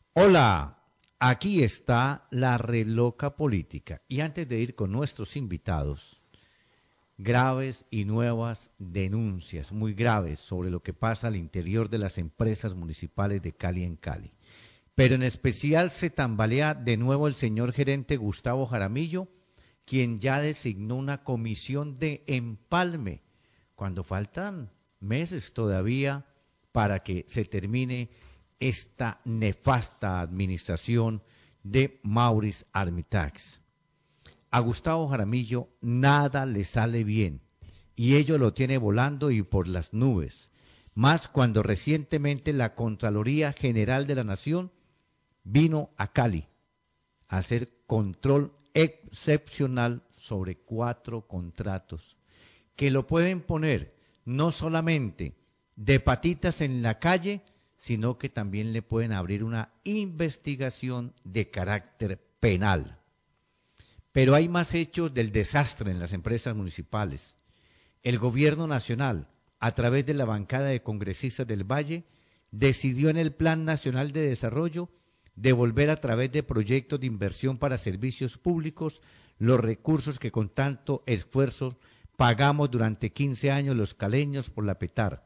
Hola, aquí está la reloca política. Y antes de ir con nuestros invitados, graves y nuevas denuncias, muy graves, sobre lo que pasa al interior de las empresas municipales de Cali en Cali. Pero en especial se tambalea de nuevo el señor gerente Gustavo Jaramillo, quien ya designó una comisión de empalme, cuando faltan meses todavía para que se termine esta nefasta administración de Maurice Armitax. A Gustavo Jaramillo nada le sale bien y ello lo tiene volando y por las nubes, más cuando recientemente la Contraloría General de la Nación vino a Cali a hacer control excepcional sobre 4 contratos que lo pueden poner no solamente de patitas en la calle, sino que también le pueden abrir una investigación de carácter penal. Pero hay más hechos del desastre en las empresas municipales. El gobierno nacional, a través de la bancada de congresistas del Valle, decidió en el Plan Nacional de Desarrollo devolver a través de proyectos de inversión para servicios públicos los recursos que con tanto esfuerzo pagamos durante 15 años los caleños por la PETAR.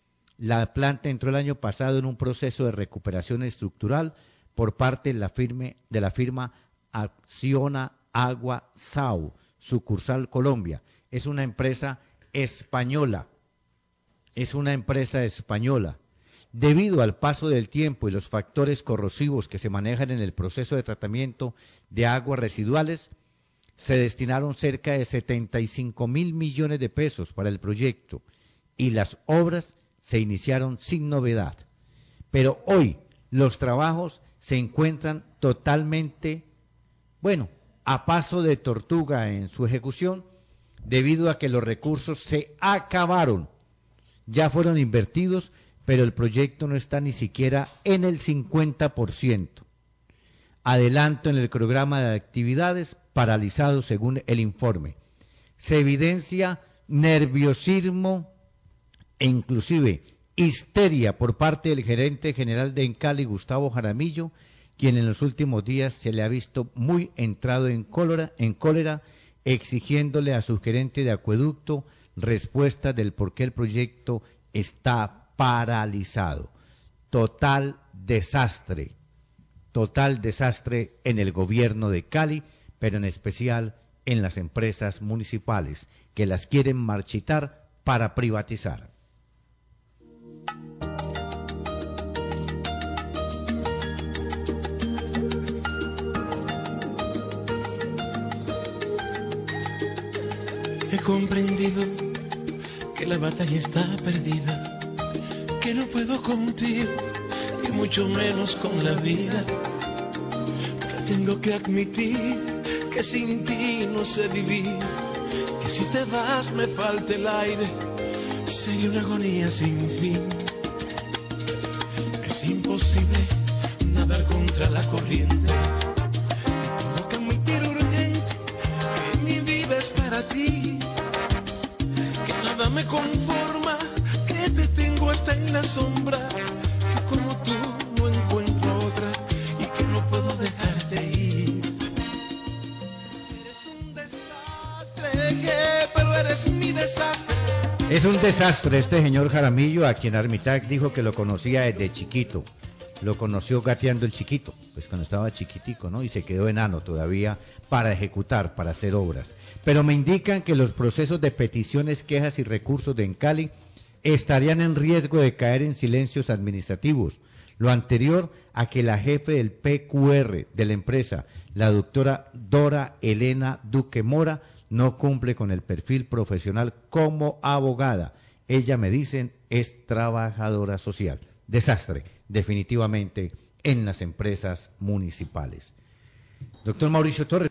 La planta entró el año pasado en un proceso de recuperación estructural por parte de la firma Acciona Agua Sau, sucursal Colombia. Es una empresa española, es una empresa española. Debido al paso del tiempo y los factores corrosivos que se manejan en el proceso de tratamiento de aguas residuales, se destinaron cerca de 75.000 millones de pesos para el proyecto y las obras se iniciaron sin novedad. Pero hoy los trabajos se encuentran totalmente, bueno, a paso de tortuga en su ejecución, debido a que los recursos se acabaron, ya fueron invertidos, pero el proyecto no está ni siquiera en el 50%. Adelanto en el programa de actividades paralizado según el informe. Se evidencia nerviosismo e inclusive histeria por parte del gerente general de Encali, Gustavo Jaramillo, quien en los últimos días se le ha visto muy entrado en cólera, exigiéndole a su gerente de acueducto respuesta del por qué el proyecto está paralizado. Total desastre en el gobierno de Cali, pero en especial en las empresas municipales que las quieren marchitar para privatizar. He comprendido que la batalla está perdida, que no puedo contigo, y mucho menos con la vida. Pero tengo que admitir que sin ti no sé vivir, que si te vas me falta el aire, sería una agonía sin fin. Es imposible nadar contra la corriente, tengo que admitir urgente que mi vida es para ti, que nada me conforma, que te tengo hasta en la sombra, que como tú no encuentro otra y que no puedo dejarte ir. Eres un desastre, pero eres mi desastre. Es un desastre este señor Jaramillo, a quien Armitax dijo que lo conocía desde chiquito. Lo conoció gateando el chiquito, pues cuando estaba chiquitico, ¿no? Y se quedó enano todavía para ejecutar, para hacer obras. Pero me indican que los procesos de peticiones, quejas y recursos de Encali estarían en riesgo de caer en silencios administrativos. Lo anterior a que la jefe del PQR de la empresa, la doctora Dora Elena Duque Mora, no cumple con el perfil profesional como abogada. Ella, me dicen, es trabajadora social. Desastre, definitivamente, en las empresas municipales. Doctor Mauricio Torres.